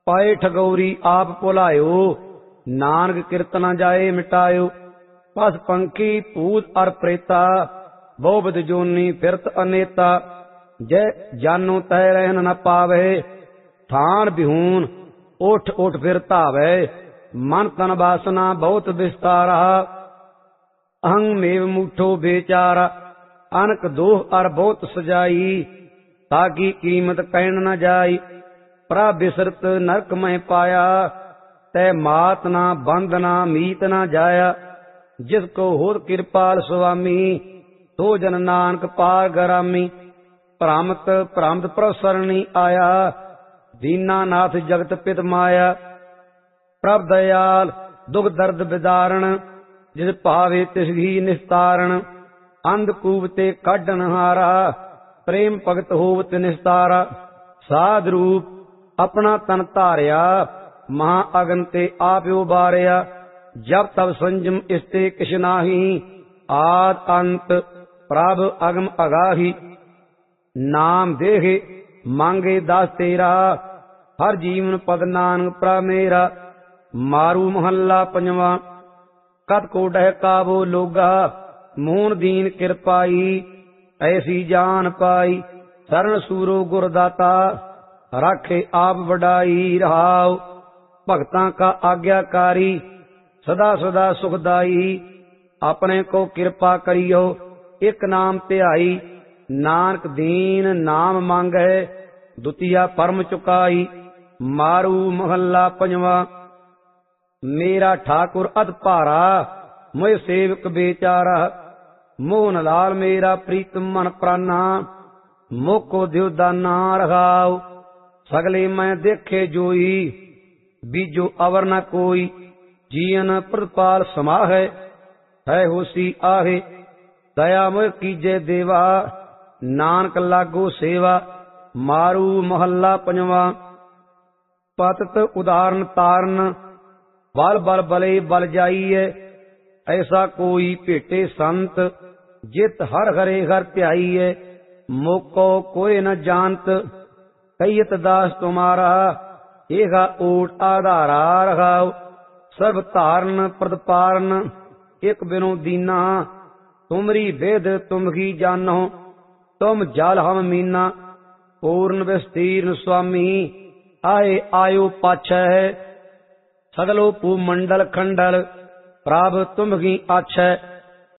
पाए ठगौरी आप भुलायो, नानक किरत न जाए मिटायो। पस पंखी भूत अर प्रेता, बहुविध जोनी फिरत अनेता। जय जानो तय रहन न पावे, थान बिहून उठ उठ फिर धावे। मन तन वासना बहुत विस्तारा, अहं मेव मूठो बेचारा। अनक दोह अर बहुत सजाई, ताकि कीमत कहन न जाई। प्रभ बिसरत नरक में पाया, तै मात ना बंद ना मीत ना जाया। जिसको होत कृपाल स्वामी, तो जन नानक पार गरामी। भ्रामत भ्रामत प्रसरणी आया, दीनानाथ जगत पित माया। प्रभ दयाल दुख दर्द विदारण, जिस भावे तिस ही निस्तारण। अंधकूप ते काढन हारा, प्रेम भगत होवत निस्तारा। साध रूप अपना तन धारिया, महा अगन ते आप उबारिया। जब तब संजम इसते किछ नाहि, आद अंत प्रभ अगम अगाही। नाम देहे मांगे दास तेरा, हर जीवन पद नानक प्रभ मेरा। मारू महला पंजवा। कत को डहकावो लोगा, मोहन दीन कृपाई। ऐसी जान पाई, शरण सूरो गुरदाता। राखे आप वडाई रहाओ, भगतां का आज्ञाकारी। सदा सदा सुखदाई, अपने को कृपा करियो। एक नाम ध्याई, नानक दीन नाम मांगै। दुतिया परम चुकाई। मारू महला पंजवा। मेरा ठाकुर अध भारा, मोह सेवक बेचारा। मोहन लाल मेरा प्रीतम मन प्राना, मोको दियो दाना रखाओ। सगले मैं देखे जोई, बीजो अवर न कोई। जीवन प्रतिपाल समाहै, है होसी आहे। दया मोह कीजे देवा, नानक लागो सेवा। मारू महला पंजवा। पतत उदाहरण ताਰਨ, बल बल बले बल जाइए। ऐसा कोई भेटे संत, जित हर हरे घर ध्याइए। मोको कोई न जानत, कहियत दास तुम्हारा। एहा ओट आधारा रखाओ, सर्व धारण प्रदपारण। एक बिनु दीना, तुमरी वेद तुम ही जानो। तुम जल हम मीना, पूर्ण विस्तीर्ण स्वामी। आए आयो पाछै, सगलो भूमंडल खंडल। प्रभ तुम ही आछै।